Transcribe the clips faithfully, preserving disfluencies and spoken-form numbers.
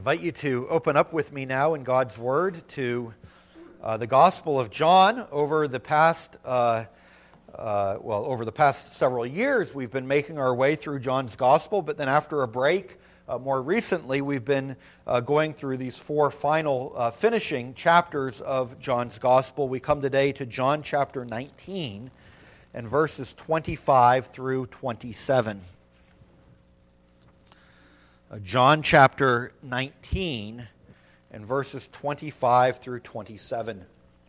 invite you to open up with me now in God's Word to uh, the Gospel of John. Over the past, uh, uh, well, over the past several years, we've been making our way through John's Gospel, but then after a break, uh, more recently, we've been uh, going through these four final uh, finishing chapters of John's Gospel. We come today to John chapter nineteen and verses twenty-five through twenty-seven. Uh, John chapter nineteen and verses twenty-five through twenty-seven.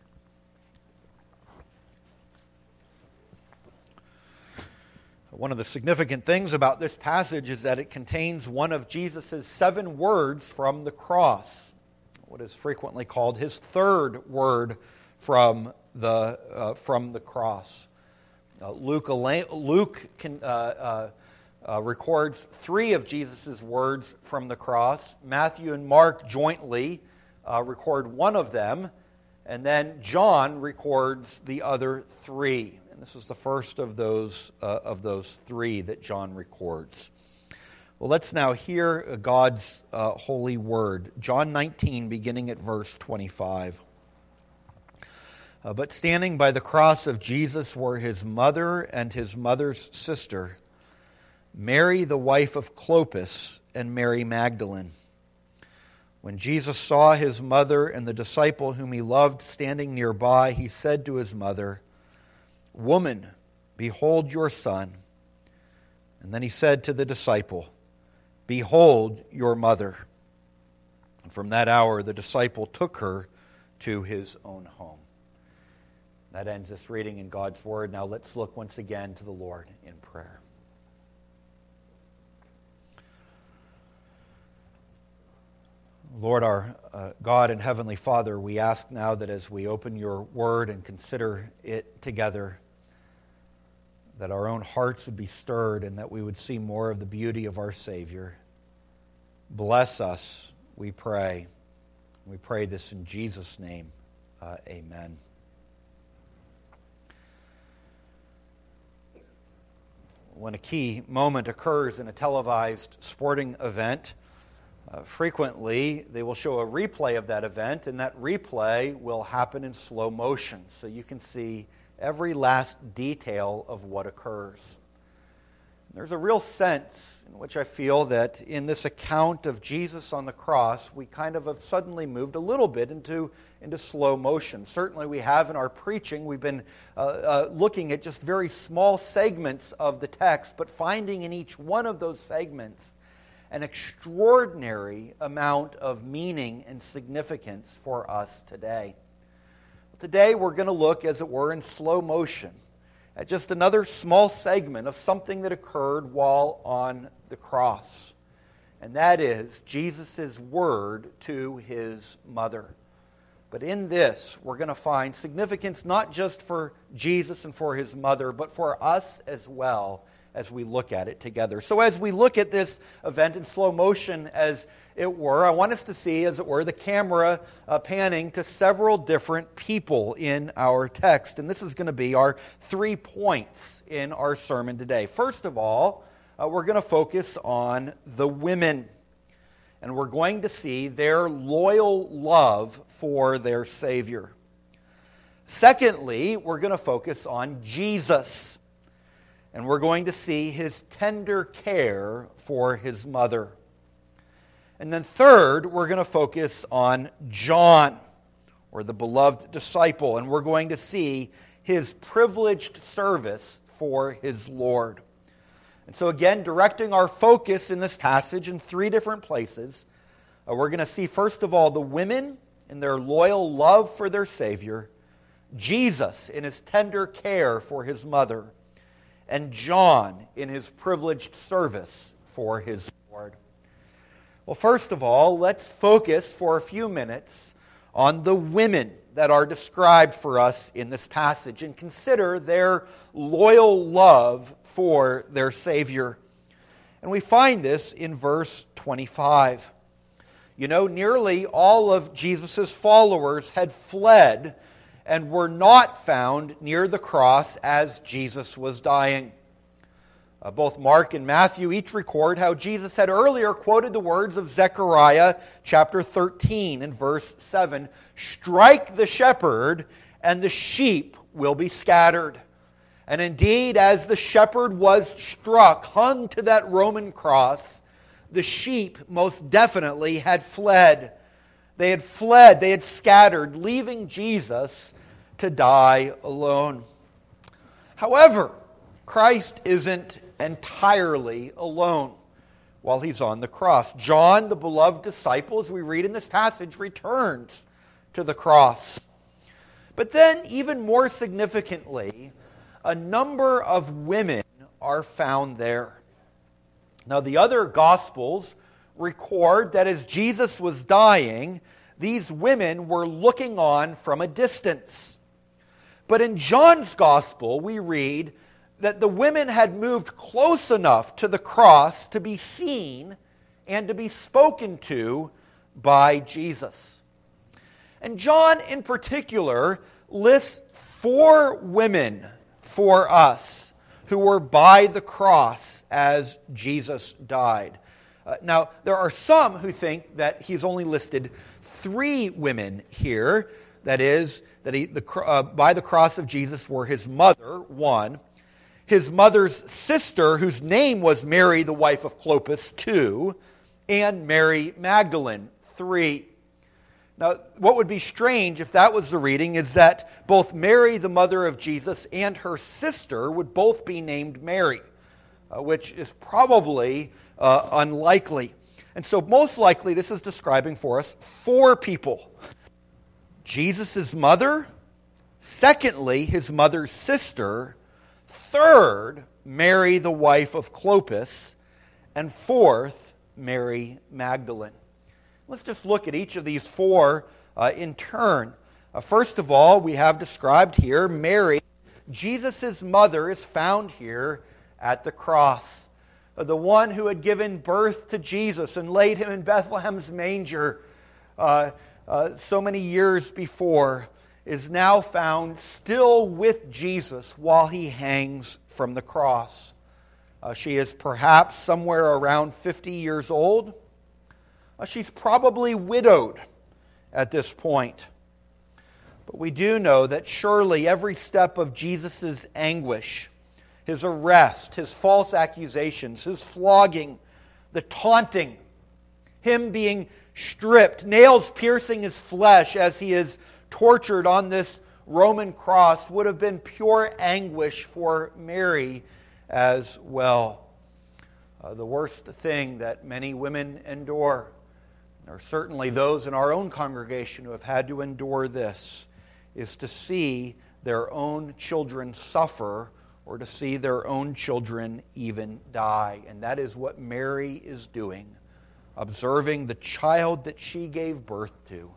One of the significant things about this passage is that it contains one of Jesus' seven words from the cross, what is frequently called his third word from the uh, from the cross. Uh, Luke Luke can. Uh, uh, Uh, records three of Jesus' words from the cross. Matthew and Mark jointly uh, record one of them, and then John records the other three. And this is the first of those uh, of those three that John records. Well, let's now hear God's uh, holy word. John nineteen, beginning at verse twenty-five. Uh, but standing by the cross of Jesus were his mother and his mother's sister, Mary, the wife of Clopas, and Mary Magdalene. When Jesus saw his mother and the disciple whom he loved standing nearby, he said to his mother, "Woman, behold your son." And then he said to the disciple, "Behold your mother." And from that hour the disciple took her to his own home. That ends this reading in God's Word. Now let's look once again to the Lord in prayer. Lord, our uh, God and Heavenly Father, we ask now that as we open your word and consider it together, that our own hearts would be stirred and that we would see more of the beauty of our Savior. Bless us, we pray. We pray this in Jesus' name. Uh, amen. When a key moment occurs in a televised sporting event, Uh, frequently, they will show a replay of that event, and that replay will happen in slow motion, so you can see every last detail of what occurs. There's a real sense in which I feel that in this account of Jesus on the cross, we kind of have suddenly moved a little bit into, into slow motion. Certainly we have in our preaching, we've been uh, uh, looking at just very small segments of the text, but finding in each one of those segments an extraordinary amount of meaning and significance for us today. Today we're going to look, as it were, in slow motion at just another small segment of something that occurred while on the cross. And that is Jesus' word to his mother. But in this, we're going to find significance not just for Jesus and for his mother, but for us as well, as we look at it together. So as we look at this event in slow motion, as it were, I want us to see, as it were, the camera uh, panning to several different people in our text. And this is going to be our three points in our sermon today. First of all, uh, we're going to focus on the women. And we're going to see their loyal love for their Savior. Secondly, we're going to focus on Jesus. And we're going to see his tender care for his mother. And then third, we're going to focus on John, or the beloved disciple. And we're going to see his privileged service for his Lord. And so again, directing our focus in this passage in three different places, uh, we're going to see first of all the women in their loyal love for their Savior, Jesus in his tender care for his mother, and John in his privileged service for his Lord. Well, first of all, let's focus for a few minutes on the women that are described for us in this passage and consider their loyal love for their Savior. And we find this in verse twenty-five. You know, nearly all of Jesus' followers had fled and were not found near the cross as Jesus was dying. Uh, both Mark and Matthew each record how Jesus had earlier quoted the words of Zechariah chapter thirteen and verse seven, "Strike the shepherd, and the sheep will be scattered." And indeed, as the shepherd was struck, hung to that Roman cross, the sheep most definitely had fled. They had fled, they had scattered, leaving Jesus to die alone. However, Christ isn't entirely alone while he's on the cross. John, the beloved disciple, as we read in this passage, returns to the cross. But then, even more significantly, a number of women are found there. Now, the other Gospels record that as Jesus was dying, these women were looking on from a distance. But in John's Gospel, we read that the women had moved close enough to the cross to be seen and to be spoken to by Jesus. And John, in particular, lists four women for us who were by the cross as Jesus died. Uh, now, there are some who think that he's only listed three women here. That is, that he, the, uh, by the cross of Jesus were his mother, one, his mother's sister, whose name was Mary, the wife of Clopas, two, and Mary Magdalene, three. Now, what would be strange if that was the reading is that both Mary, the mother of Jesus, and her sister would both be named Mary, uh, which is probably uh, unlikely. And so most likely this is describing for us four people. Jesus' mother, secondly, his mother's sister, third, Mary, the wife of Clopas, and fourth, Mary Magdalene. Let's just look at each of these four uh, in turn. Uh, first of all, we have described here Mary, Jesus' mother, is found here at the cross. Uh, the one who had given birth to Jesus and laid him in Bethlehem's manger uh, uh, so many years before, is now found still with Jesus while he hangs from the cross. Uh, she is perhaps somewhere around fifty years old. Uh, she's probably widowed at this point. But we do know that surely every step of Jesus' anguish, his arrest, his false accusations, his flogging, the taunting, him being stripped, nails piercing his flesh as he is tortured on this Roman cross, would have been pure anguish for Mary as well. Uh, the worst thing that many women endure, there are certainly those in our own congregation who have had to endure this, is to see their own children suffer or to see their own children even die. And that is what Mary is doing, observing the child that she gave birth to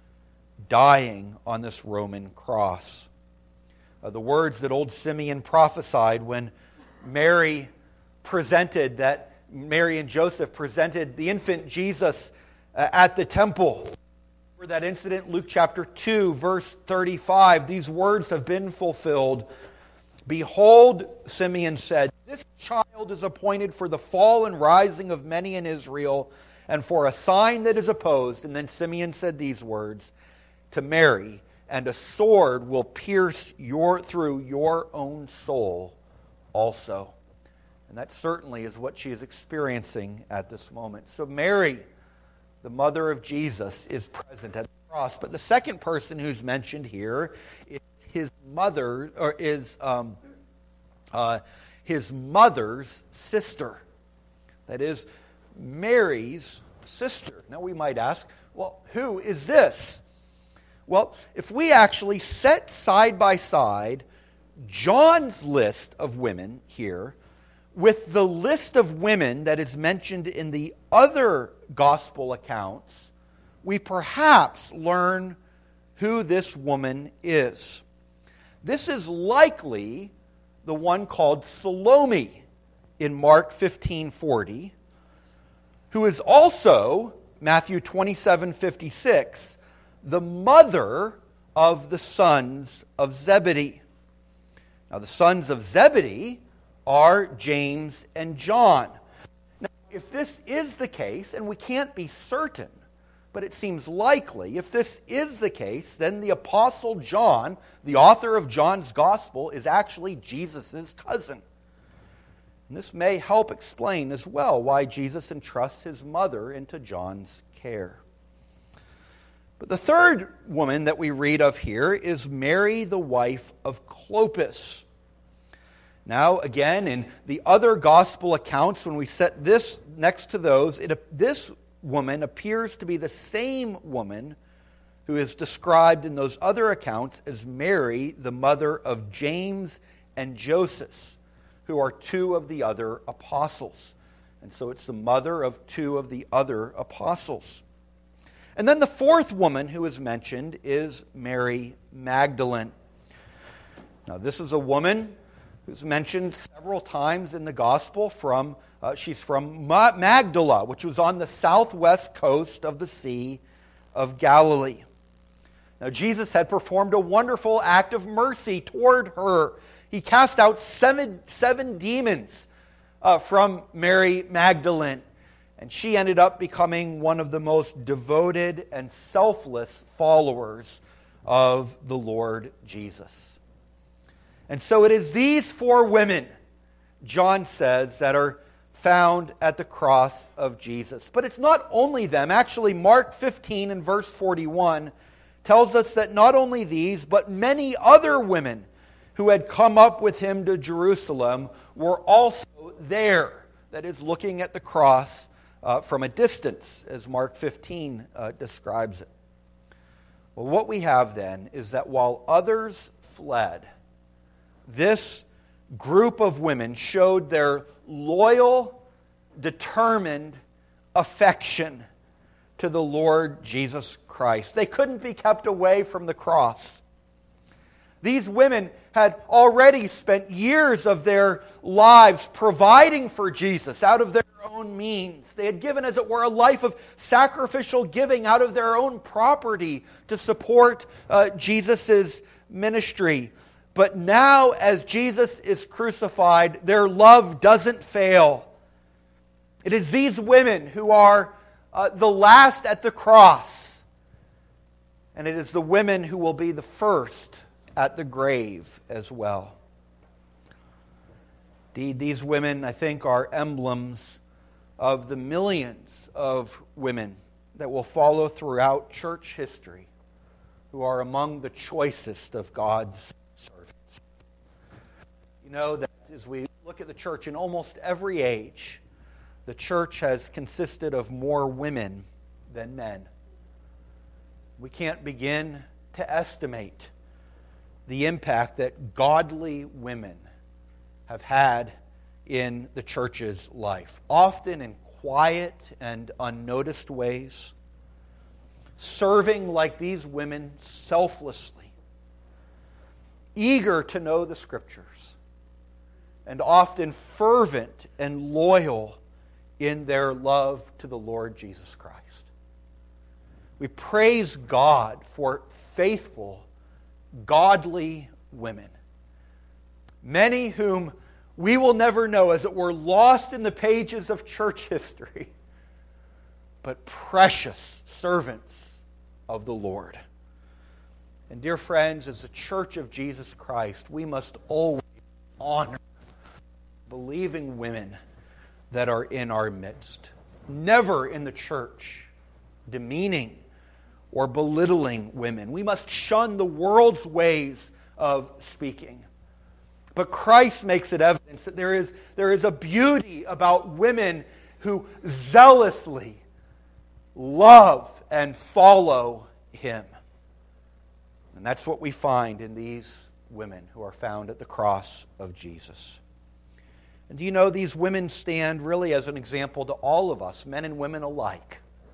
dying on this Roman cross. Uh, the words that old Simeon prophesied when Mary presented, that Mary and Joseph presented the infant Jesus uh, at the temple. For that incident, Luke chapter two, verse thirty-five, these words have been fulfilled. "Behold," Simeon said, "this child is appointed for the fall and rising of many in Israel, and for a sign that is opposed." And then Simeon said these words to Mary, "And a sword will pierce your through your own soul also." And that certainly is what she is experiencing at this moment. So Mary, the mother of Jesus, is present at the cross. But the second person who's mentioned here is his mother, or is um, uh, his mother's sister. That is Mary's sister. Now we might ask, well, who is this? Well, if we actually set side by side John's list of women here with the list of women that is mentioned in the other gospel accounts, we perhaps learn who this woman is. This is likely the one called Salome in Mark fifteen forty, who is also, Matthew twenty-seven fifty-six, the mother of the sons of Zebedee. Now, the sons of Zebedee are James and John. Now, if this is the case, and we can't be certain, but it seems likely, if this is the case, then the Apostle John, the author of John's Gospel, is actually Jesus' cousin. And this may help explain as well why Jesus entrusts his mother into John's care. But the third woman that we read of here is Mary, the wife of Clopas. Now, again, in the other gospel accounts, when we set this next to those, it, this woman appears to be the same woman who is described in those other accounts as Mary, the mother of James and Joseph, who are two of the other apostles. And so it's the mother of two of the other apostles. And then the fourth woman who is mentioned is Mary Magdalene. Now, this is a woman who's mentioned several times in the gospel. From uh, she's from Ma- Magdala, which was on the southwest coast of the Sea of Galilee. Now, Jesus had performed a wonderful act of mercy toward her. He cast out seven, seven demons uh, from Mary Magdalene, and she ended up becoming one of the most devoted and selfless followers of the Lord Jesus. And so it is these four women, John says, that are found at the cross of Jesus. But it's not only them. Actually, Mark fifteen and verse forty-one tells us that not only these, but many other women who had come up with him to Jerusalem were also there. That is, looking at the cross uh, from a distance, as Mark fifteen uh, describes it. Well, what we have then is that while others fled, this group of women showed their loyal, determined affection to the Lord Jesus Christ. They couldn't be kept away from the cross. These women had already spent years of their lives providing for Jesus out of their own means. They had given, as it were, a life of sacrificial giving out of their own property to support uh, Jesus' ministry. But now, as Jesus is crucified, their love doesn't fail. It is these women who are uh, the last at the cross. And it is the women who will be the first at the grave as well. Indeed, these women, I think, are emblems of the millions of women that will follow throughout church history, who are among the choicest of God's servants. You know that as we look at the church in almost every age, the church has consisted of more women than men. We can't begin to estimate the impact that godly women have had in the church's life, often in quiet and unnoticed ways, serving like these women selflessly, eager to know the Scriptures, and often fervent and loyal in their love to the Lord Jesus Christ. We praise God for faithful, godly women, many whom we will never know, as it were, lost in the pages of church history, but precious servants of the Lord. And dear friends, as the Church of Jesus Christ, we must always honor believing women that are in our midst. Never in the church demeaning or belittling women. We must shun the world's ways of speaking. But Christ makes it evident that there is, there is a beauty about women who zealously love and follow Him. And that's what we find in these women who are found at the cross of Jesus. And do you know, these women stand really as an example to all of us, men and women alike,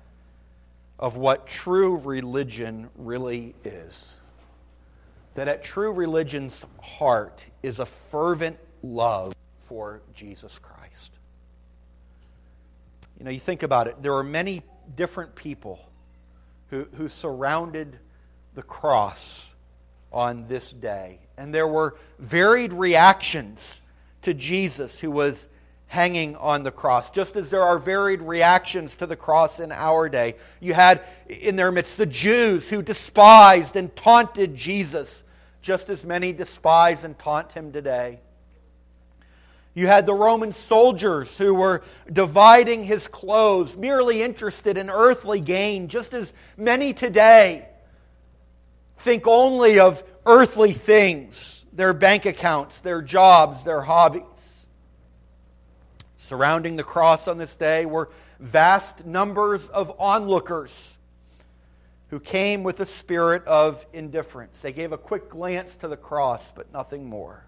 of what true religion really is. That at true religion's heart is a fervent love for Jesus Christ. You know, you think about it, there are many different people who, who surrounded the cross on this day. And there were varied reactions to Jesus who was hanging on the cross. Just as there are varied reactions to the cross in our day. You had in their midst the Jews who despised and taunted Jesus, just as many despise and taunt him today. You had the Roman soldiers who were dividing his clothes, merely interested in earthly gain, just as many today think only of earthly things, their bank accounts, their jobs, their hobbies. Surrounding the cross on this day were vast numbers of onlookers who came with a spirit of indifference. They gave a quick glance to the cross, but nothing more.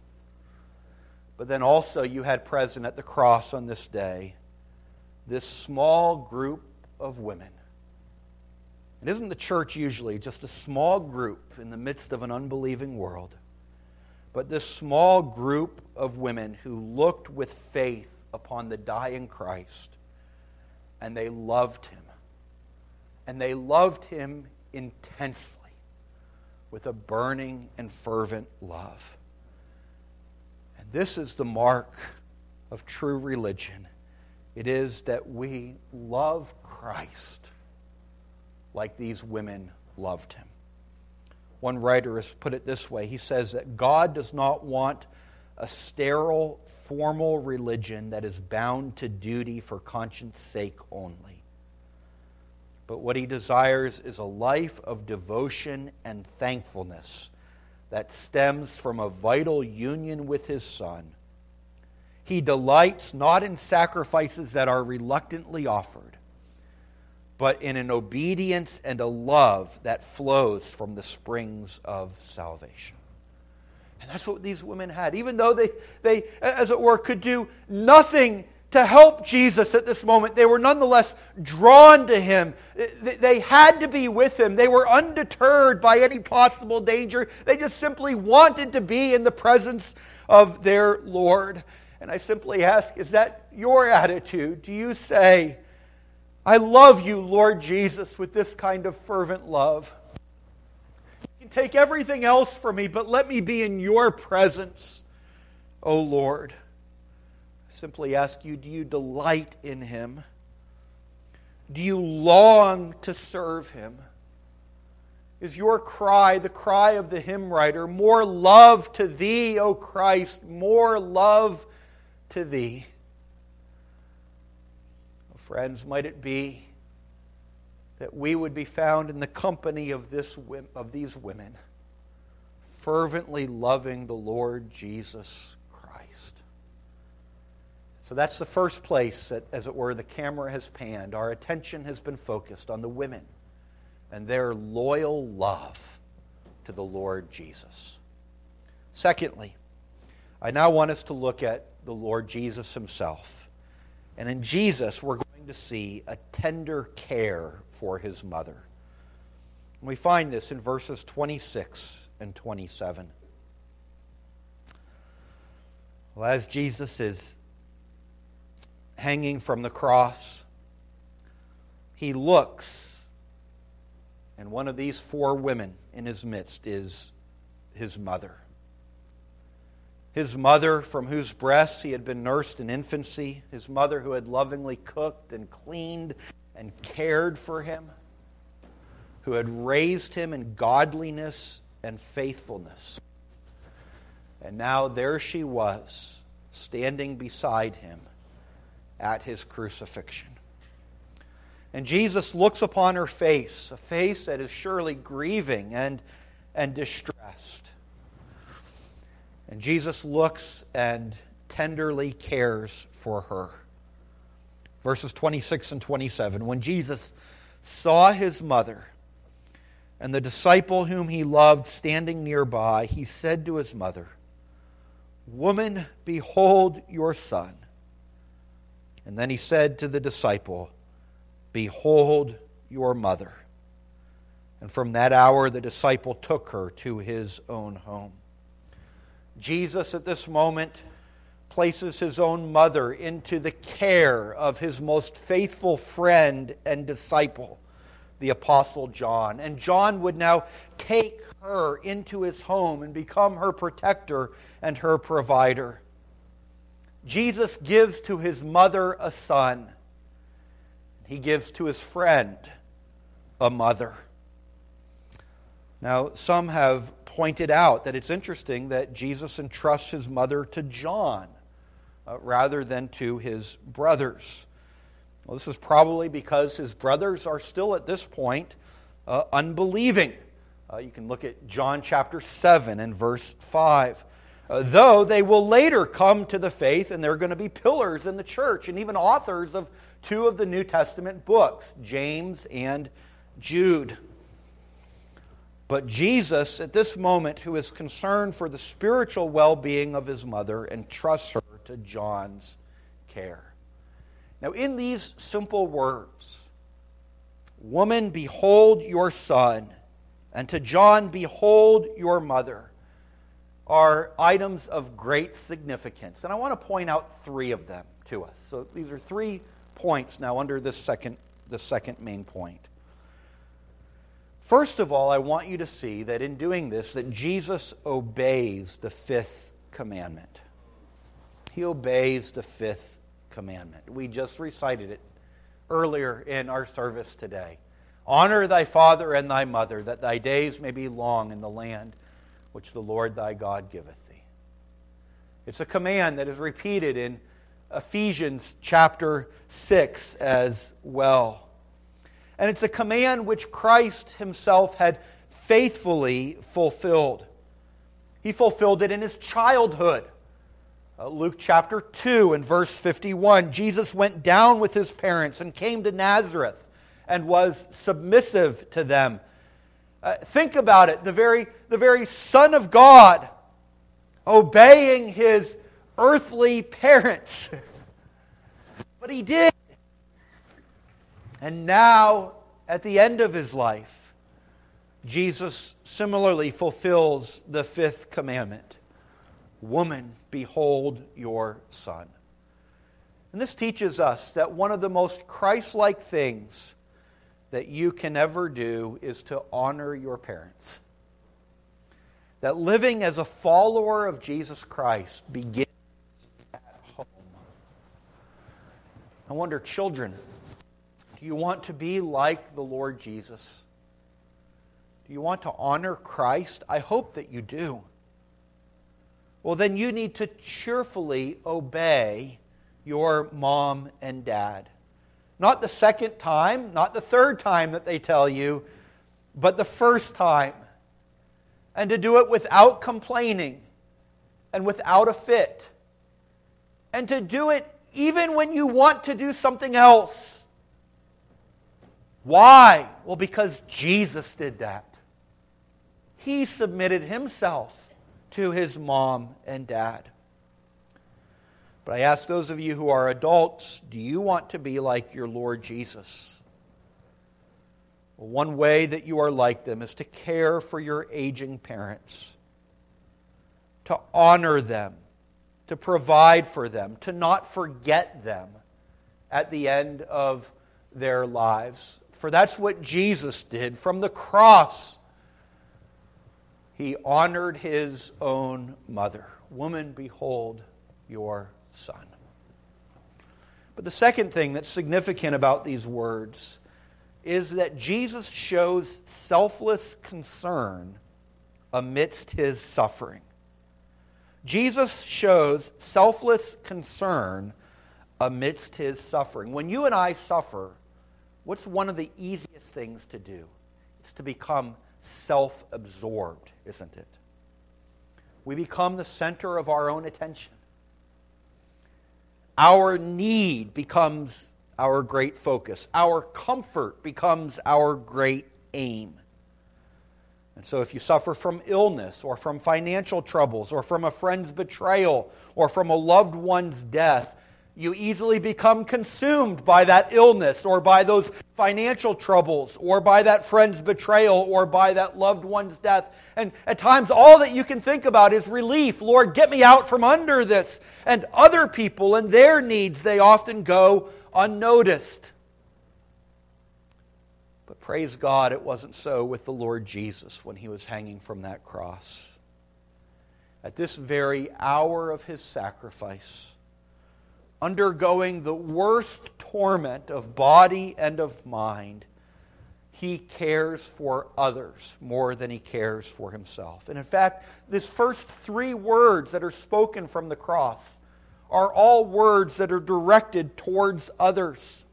But then also you had present at the cross on this day this small group of women. It isn't the church usually just a small group in the midst of an unbelieving world, but this small group of women who looked with faith upon the dying Christ, and they loved him. And they loved him intensely with a burning and fervent love. And this is the mark of true religion. It is that we love Christ like these women loved him. One writer has put it this way. He says that God does not want a sterile, formal religion that is bound to duty for conscience sake only. But what he desires is a life of devotion and thankfulness that stems from a vital union with his Son. He delights not in sacrifices that are reluctantly offered, but in an obedience and a love that flows from the springs of salvation. And that's what these women had. Even though they, they, as it were, could do nothing to help Jesus at this moment, they were nonetheless drawn to him. They had to be with him. They were undeterred by any possible danger. They just simply wanted to be in the presence of their Lord. And I simply ask, is that your attitude? Do you say, I love you, Lord Jesus, with this kind of fervent love? You can take everything else from me, but let me be in your presence, O Lord. I simply ask you, do you delight in him? Do you long to serve him? Is your cry the cry of the hymn writer, more love to thee, O Christ, more love to thee? Friends, might it be that we would be found in the company of this of these women, fervently loving the Lord Jesus Christ. So that's the first place that, as it were, the camera has panned. Our attention has been focused on the women and their loyal love to the Lord Jesus. Secondly, I now want us to look at the Lord Jesus himself. And in Jesus, we're going to see a tender care for his mother. And we find this in verses twenty-six and twenty-seven. Well, as Jesus is hanging from the cross, he looks, and one of these four women in his midst is his mother. His mother, from whose breasts he had been nursed in infancy. His mother who had lovingly cooked and cleaned and cared for him. Who had raised him in godliness and faithfulness. And now there she was, standing beside him at his crucifixion. And Jesus looks upon her face, a face that is surely grieving and, and distressed. And Jesus looks and tenderly cares for her. Verses twenty-six and twenty-seven. When Jesus saw his mother and the disciple whom he loved standing nearby, he said to his mother, "Woman, behold your son." And then he said to the disciple, "Behold your mother." And from that hour the disciple took her to his own home. Jesus at this moment places his own mother into the care of his most faithful friend and disciple, the Apostle John. And John would now take her into his home and become her protector and her provider. Jesus gives to his mother a son. He gives to his friend a mother. Now, some have pointed out that it's interesting that Jesus entrusts his mother to John uh, rather than to his brothers. Well, this is probably because his brothers are still at this point uh, unbelieving. Uh, you can look at John chapter seven and verse five. Uh, though they will later come to the faith, and they're going to be pillars in the church and even authors of two of the New Testament books, James and Jude. But Jesus, at this moment, who is concerned for the spiritual well-being of his mother, entrusts her to John's care. Now, in these simple words, "Woman, behold your son," and to John, "Behold your mother," are items of great significance. And I want to point out three of them to us. So these are three points now under this second, the second main point. First of all, I want you to see that in doing this, that Jesus obeys the fifth commandment. He obeys the fifth commandment. We just recited it earlier in our service today. Honor thy father and thy mother, that thy days may be long in the land which the Lord thy God giveth thee. It's a command that is repeated in Ephesians chapter six as well. And it's a command which Christ himself had faithfully fulfilled. He fulfilled it in his childhood. Uh, Luke chapter two and verse fifty-one, Jesus went down with his parents and came to Nazareth and was submissive to them. Uh, think about it, the very, the very Son of God obeying his earthly parents. But he did. And now, at the end of his life, Jesus similarly fulfills the fifth commandment. Woman, behold your son. And this teaches us that one of the most Christ-like things that you can ever do is to honor your parents. That living as a follower of Jesus Christ begins at home. I wonder, children, do you want to be like the Lord Jesus? Do you want to honor Christ? I hope that you do. Well, then you need to cheerfully obey your mom and dad. Not the second time, not the third time that they tell you, but the first time. And to do it without complaining and without a fit. And to do it even when you want to do something else. Why? Well, because Jesus did that. He submitted himself to his mom and dad. But I ask those of you who are adults, do you want to be like your Lord Jesus? Well, one way that you are like them is to care for your aging parents, to honor them, to provide for them, to not forget them at the end of their lives. For that's what Jesus did from the cross. He honored his own mother. Woman, behold your son. But the second thing that's significant about these words is that Jesus shows selfless concern amidst his suffering. Jesus shows selfless concern amidst his suffering. When you and I suffer, what's one of the easiest things to do? It's to become self-absorbed, isn't it? We become the center of our own attention. Our need becomes our great focus. Our comfort becomes our great aim. And so if you suffer from illness or from financial troubles or from a friend's betrayal or from a loved one's death, you easily become consumed by that illness or by those financial troubles or by that friend's betrayal or by that loved one's death. And at times all that you can think about is relief. Lord, get me out from under this. And other people and their needs, they often go unnoticed. But praise God, it wasn't so with the Lord Jesus when he was hanging from that cross. At this very hour of his sacrifice, undergoing the worst torment of body and of mind, He cares for others more than He cares for Himself. And in fact, this first three words that are spoken from the cross are all words that are directed towards others.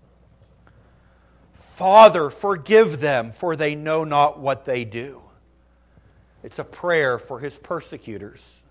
Father, forgive them, for they know not what they do. It's a prayer for His persecutors.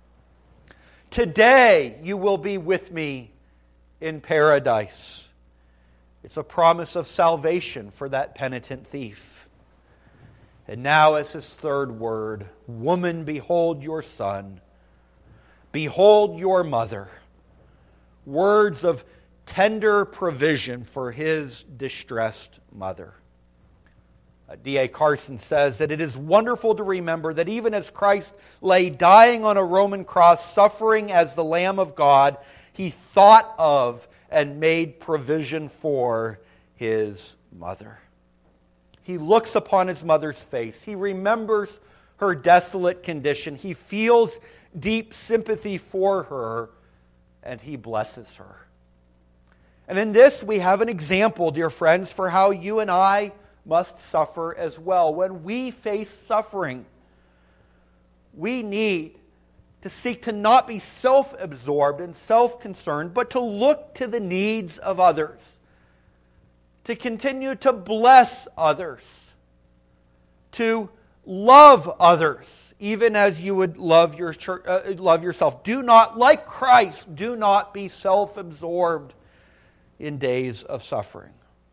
Today you will be with me in paradise. It's a promise of salvation for that penitent thief. And now as His third word, woman, behold your son. Behold your mother. Words of tender provision for His distressed mother. D A Carson says that it is wonderful to remember that even as Christ lay dying on a Roman cross, suffering as the Lamb of God, He thought of and made provision for His mother. He looks upon His mother's face. He remembers her desolate condition. He feels deep sympathy for her, and He blesses her. And in this we have an example, dear friends, for how you and I must suffer as well. When we face suffering, we need to seek to not be self-absorbed and self-concerned, but to look to the needs of others, to continue to bless others, to love others, even as you would love your church, uh, love yourself. Do not, like Christ, do not be self-absorbed in days of suffering.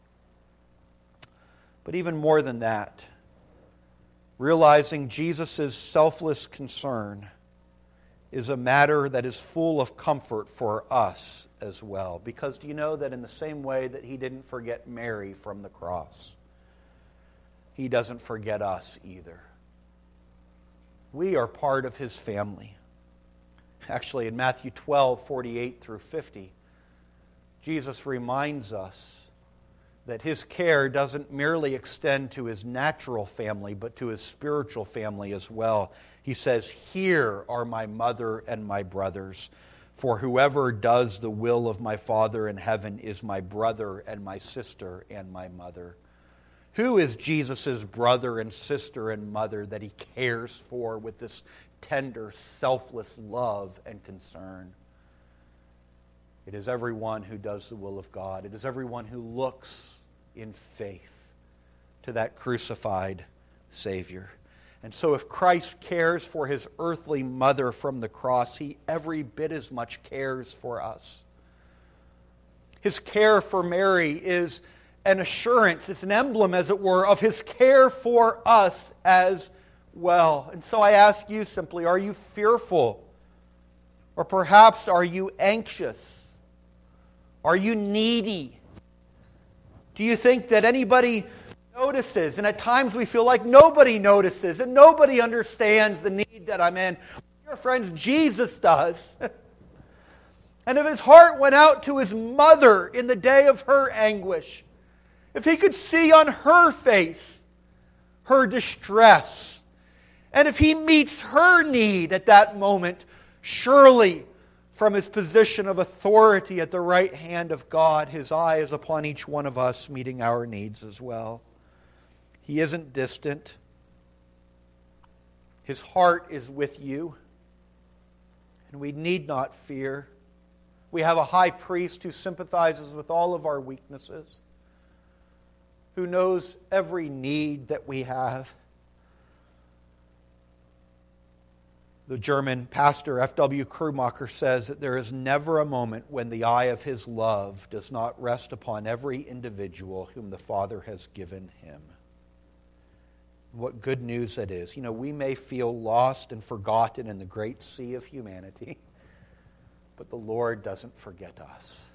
But even more than that, realizing Jesus' selfless concern is a matter that is full of comfort for us as well. Because do you know that in the same way that He didn't forget Mary from the cross, He doesn't forget us either. We are part of His family. Actually, in Matthew twelve, forty-eight through fifty, Jesus reminds us that His care doesn't merely extend to His natural family, but to His spiritual family as well. He says, "Here are my mother and my brothers, for whoever does the will of my Father in heaven is my brother and my sister and my mother." Who is Jesus' brother and sister and mother that He cares for with this tender, selfless love and concern? It is everyone who does the will of God. It is everyone who looks in faith to that crucified Savior. And so if Christ cares for His earthly mother from the cross, He every bit as much cares for us. His care for Mary is an assurance, it's an emblem, as it were, of His care for us as well. And so I ask you simply, are you fearful? Or perhaps are you anxious? Are you needy? Do you think that anybody notices? And at times we feel like nobody notices and nobody understands the need that I'm in. Dear friends, Jesus does. And if His heart went out to His mother in the day of her anguish, if He could see on her face her distress, and if He meets her need at that moment, surely from His position of authority at the right hand of God, His eye is upon each one of us, meeting our needs as well. He isn't distant. His heart is with you. And we need not fear. We have a high priest who sympathizes with all of our weaknesses, who knows every need that we have. The German pastor F W Krummacher says that there is never a moment when the eye of His love does not rest upon every individual whom the Father has given Him. What good news that is. You know, we may feel lost and forgotten in the great sea of humanity, but the Lord doesn't forget us.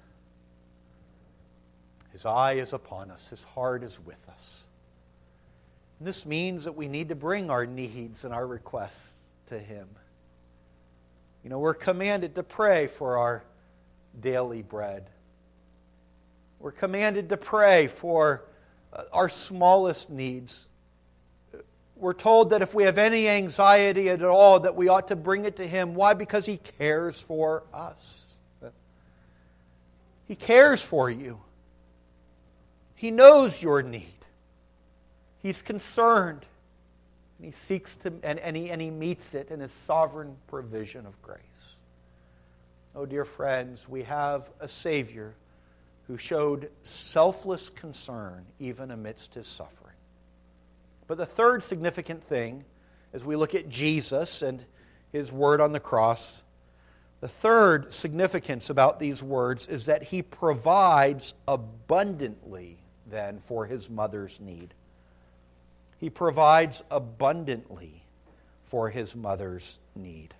His eye is upon us. His heart is with us. And this means that we need to bring our needs and our requests to Him. You know, we're commanded to pray for our daily bread. We're commanded to pray for our smallest needs. We're told that if we have any anxiety at all, that we ought to bring it to Him. Why? Because He cares for us. He cares for you. He knows your need. He's concerned. And He seeks to, and, and, he, and He meets it in His sovereign provision of grace. Oh, dear friends, we have a Savior who showed selfless concern even amidst His suffering. But the third significant thing, as we look at Jesus and His word on the cross, the third significance about these words is that He provides abundantly then for His mother's need. He provides abundantly for His mother's need.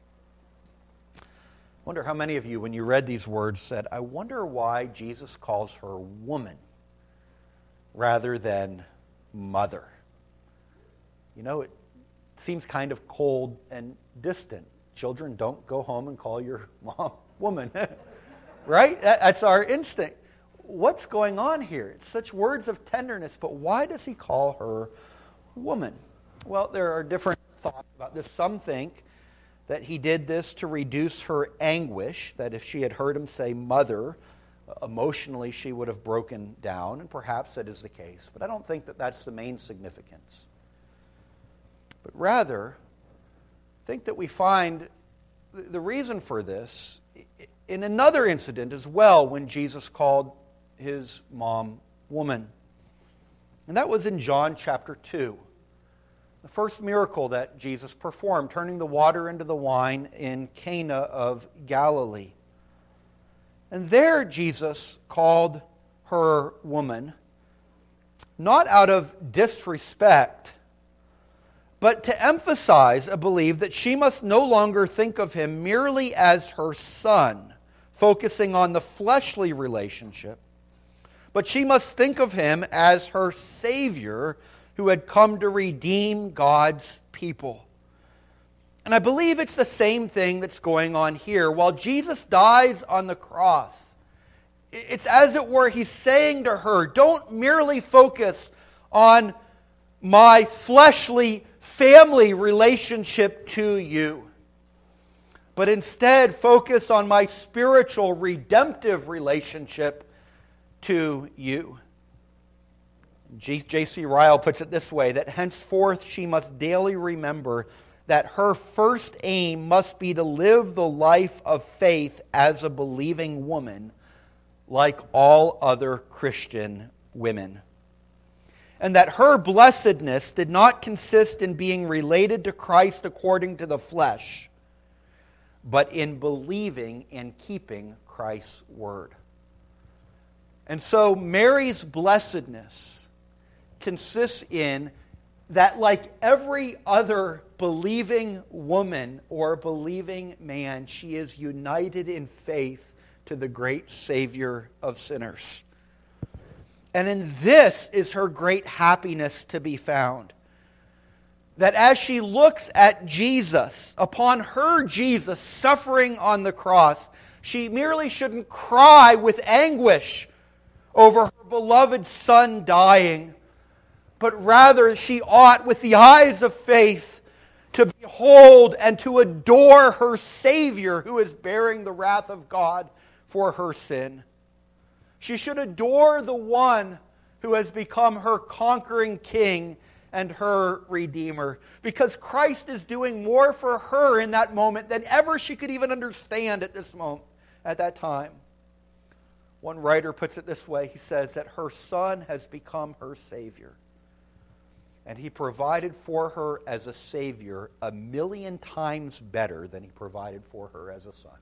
I wonder how many of you, when you read these words, said, I wonder why Jesus calls her woman rather than mother. You know, it seems kind of cold and distant. Children, don't go home and call your mom woman. Right? That's our instinct. What's going on here? It's such words of tenderness, but why does He call her woman? Well, there are different thoughts about this. Some think that He did this to reduce her anguish, that if she had heard Him say mother, emotionally she would have broken down, and perhaps that is the case. But I don't think that that's the main significance. But rather, I think that we find the reason for this in another incident as well, when Jesus called His mom woman. And that was in John chapter two. The first miracle that Jesus performed, turning the water into the wine in Cana of Galilee. And there Jesus called her woman, not out of disrespect, but to emphasize, I believe, that she must no longer think of Him merely as her son, focusing on the fleshly relationship, but she must think of Him as her Savior who had come to redeem God's people. And I believe it's the same thing that's going on here. While Jesus dies on the cross, it's as it were He's saying to her, don't merely focus on my fleshly family relationship to you, but instead focus on my spiritual redemptive relationship to you. J C Ryle puts it this way, that henceforth she must daily remember that her first aim must be to live the life of faith as a believing woman, like all other Christian women. And that her blessedness did not consist in being related to Christ according to the flesh, but in believing and keeping Christ's word. And so Mary's blessedness consists in that, like every other believing woman or believing man, she is united in faith to the great Savior of sinners. And in this is her great happiness to be found. That as she looks at Jesus, upon her Jesus suffering on the cross, she merely shouldn't cry with anguish over her beloved Son dying, but rather she ought, with the eyes of faith, to behold and to adore her Savior who is bearing the wrath of God for her sin. She should adore the one who has become her conquering King and her Redeemer, because Christ is doing more for her in that moment than ever she could even understand at this moment, at that time. One writer puts it this way. He says that her Son has become her Savior. And He provided for her as a Savior a million times better than He provided for her as a son.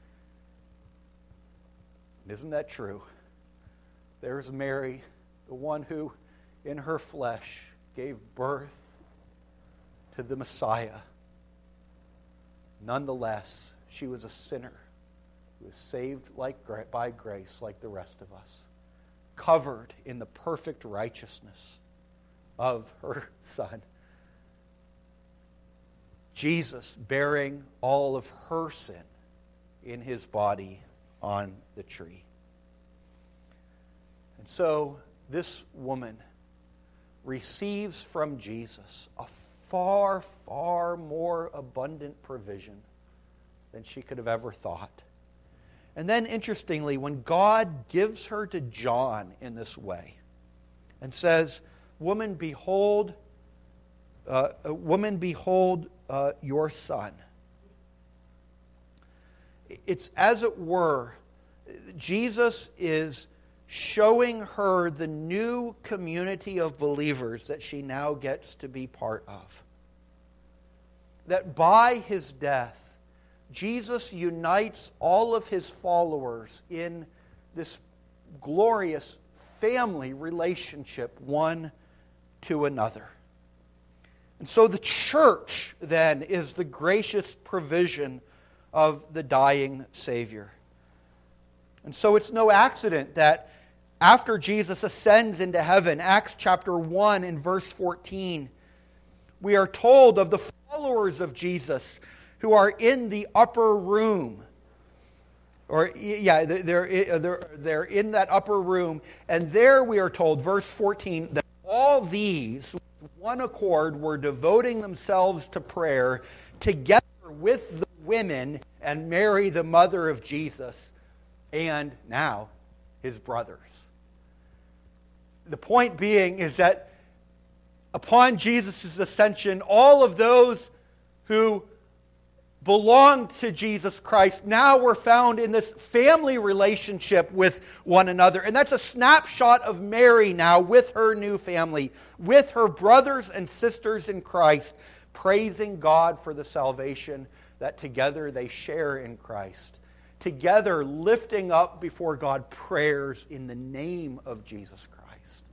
And isn't that true? There's Mary, the one who, in her flesh, gave birth to the Messiah. Nonetheless, she was a sinner who was saved like by grace like the rest of us, covered in the perfect righteousness of her Son. Jesus bearing all of her sin in His body on the tree. And so this woman receives from Jesus a far, far more abundant provision than she could have ever thought. And then, interestingly, when God gives her to John in this way and says, Woman, behold, uh, woman, behold uh, your son. It's as it were, Jesus is showing her the new community of believers that she now gets to be part of. That by his death, Jesus unites all of his followers in this glorious family relationship, one to another. And so the church, then, is the gracious provision of the dying Savior. And so it's no accident that after Jesus ascends into heaven, Acts chapter one and verse fourteen, we are told of the followers of Jesus who are in the upper room. Or, yeah, they're, they're, they're in that upper room. And there we are told, verse fourteen, that all these, with one accord, were devoting themselves to prayer together with the women and Mary, the mother of Jesus, and now his brothers. The point being is that upon Jesus' ascension, all of those who belonged to Jesus Christ now were found in this family relationship with one another. And that's a snapshot of Mary now with her new family, with her brothers and sisters in Christ, praising God for the salvation that together they share in Christ. Together lifting up before God prayers in the name of Jesus Christ.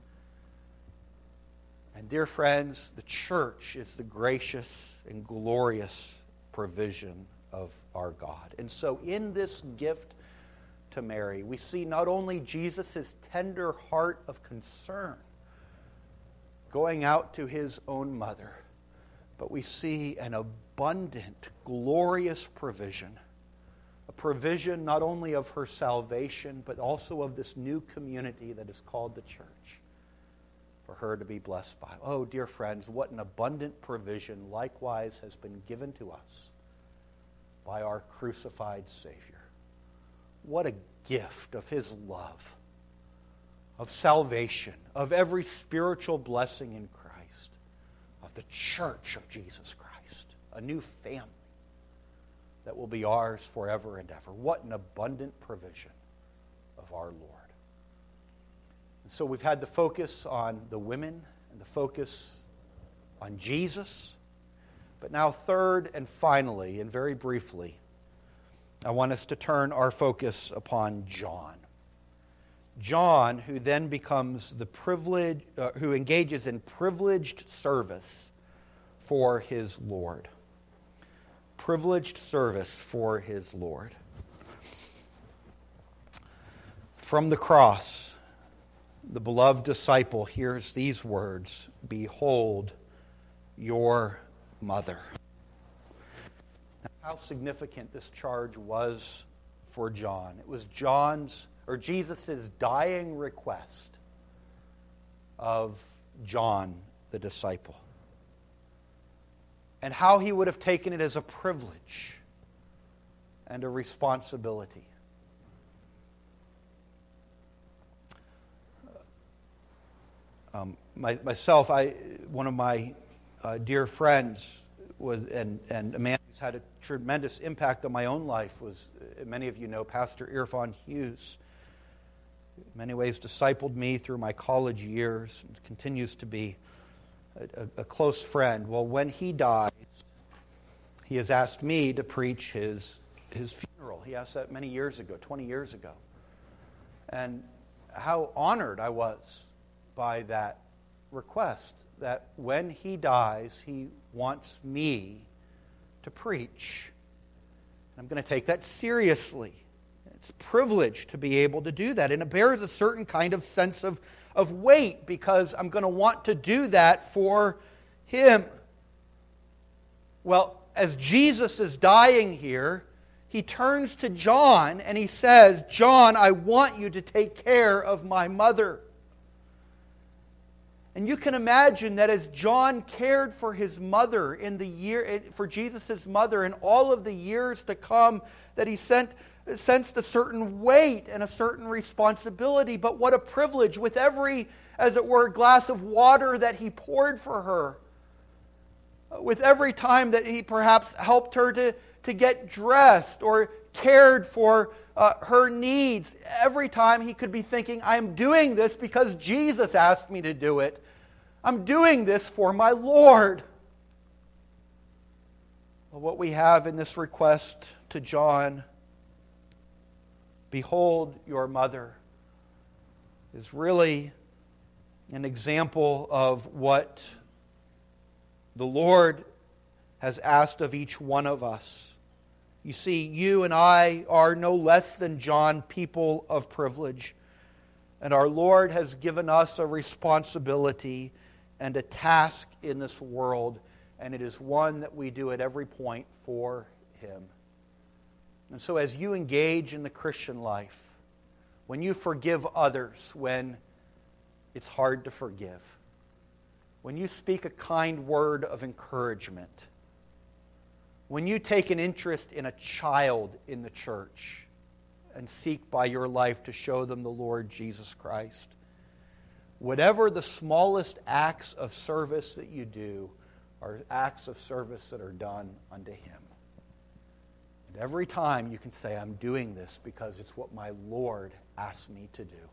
And dear friends, the church is the gracious and glorious provision of our God. And so in this gift to Mary, we see not only Jesus' tender heart of concern going out to his own mother, but we see an abundant, glorious provision. A provision not only of her salvation, but also of this new community that is called the church, for her to be blessed by. Oh, dear friends, what an abundant provision likewise has been given to us by our crucified Savior. What a gift of his love, of salvation, of every spiritual blessing in Christ, of the church of Jesus Christ, a new family that will be ours forever and ever. What an abundant provision of our Lord. And so we've had the focus on the women and the focus on Jesus. But now third and finally, and very briefly, I want us to turn our focus upon John. John, who then becomes the privilege, uh, who engages in privileged service for his Lord. Privileged service for his Lord. From the cross, the beloved disciple hears these words, "Behold your mother." Now, how significant this charge was for John. It was John's, or Jesus' dying request of John, the disciple. And how he would have taken it as a privilege and a responsibility. Um, my, myself, I one of my uh, dear friends was, and, and a man who's had a tremendous impact on my own life was, uh, many of you know, Pastor Irfan Hughes. In many ways discipled me through my college years and continues to be a, a, a close friend. Well, when he dies, he has asked me to preach his, his funeral. He asked that many years ago, twenty years ago. And how honored I was by that request, that when he dies, he wants me to preach. And I'm going to take that seriously. It's a privilege to be able to do that. And it bears a certain kind of sense of, of weight, because I'm going to want to do that for him. Well, as Jesus is dying here, he turns to John and he says, "John, I want you to take care of my mother." And you can imagine that as John cared for his mother in the year, for Jesus' mother in all of the years to come, that he sent sensed a certain weight and a certain responsibility. But what a privilege, with every, as it were, glass of water that he poured for her, with every time that he perhaps helped her to, to get dressed or cared for uh, her needs, every time he could be thinking, I'm doing this because Jesus asked me to do it. I'm doing this for my Lord. Well, what we have in this request to John, behold your mother, is really an example of what the Lord has asked of each one of us. You see, you and I are no less than John, people of privilege. And our Lord has given us a responsibility and a task in this world, and it is one that we do at every point for Him. And so as you engage in the Christian life, when you forgive others when it's hard to forgive, when you speak a kind word of encouragement, when you take an interest in a child in the church and seek by your life to show them the Lord Jesus Christ, whatever the smallest acts of service that you do are acts of service that are done unto Him. And every time you can say, I'm doing this because it's what my Lord asked me to do.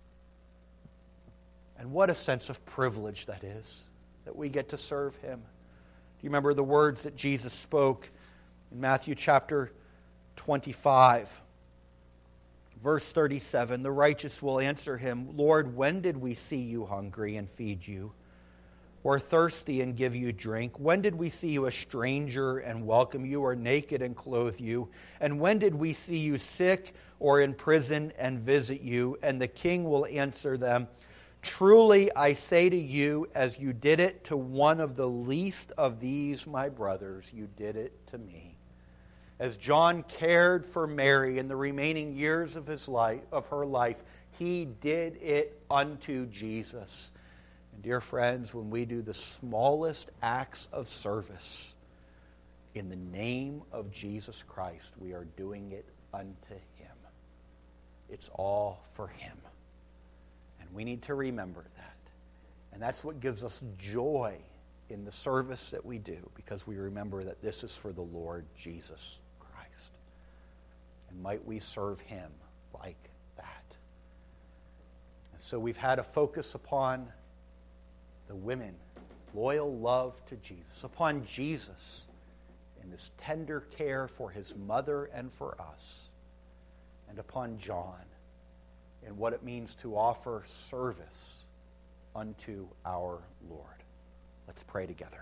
And what a sense of privilege that is, that we get to serve Him. Do you remember the words that Jesus spoke in Matthew chapter twenty-five? Verse thirty-seven, the righteous will answer Him, Lord, when did we see you hungry and feed you, or thirsty and give you drink? When did we see you a stranger and welcome you, or naked and clothe you? And when did we see you sick or in prison and visit you? And the king will answer them, truly I say to you, as you did it to one of the least of these my brothers, you did it to me. As John cared for Mary in the remaining years of his life, of her life, he did it unto Jesus. And dear friends, when we do the smallest acts of service in the name of Jesus Christ, we are doing it unto Him. It's all for Him. And we need to remember that. And that's what gives us joy in the service that we do, because we remember that this is for the Lord Jesus Christ. And might we serve Him like that. And so we've had a focus upon the women, loyal love to Jesus, upon Jesus in this tender care for His mother and for us, and upon John and what it means to offer service unto our Lord. Let's pray together.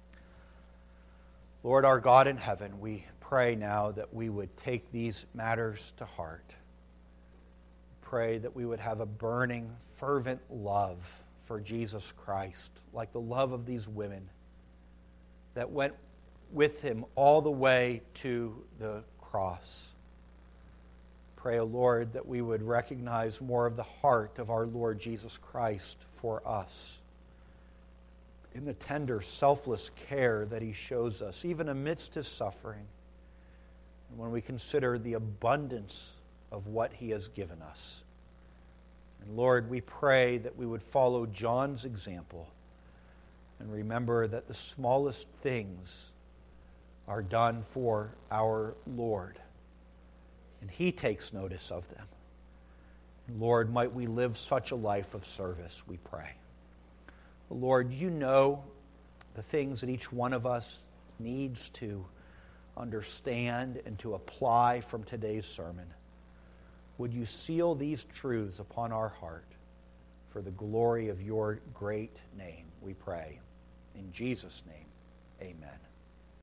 Lord, our God in heaven, we pray now that we would take these matters to heart. Pray that we would have a burning, fervent love for Jesus Christ, like the love of these women that went with Him all the way to the cross. Pray, O Lord, that we would recognize more of the heart of our Lord Jesus Christ for us in the tender, selfless care that He shows us, even amidst His suffering, and when we consider the abundance of what He has given us. And Lord, we pray that we would follow John's example and remember that the smallest things are done for our Lord, and He takes notice of them. Lord, might we live such a life of service, we pray. Lord, you know the things that each one of us needs to understand and to apply from today's sermon. Would you seal these truths upon our heart for the glory of your great name, we pray. In Jesus' name, amen.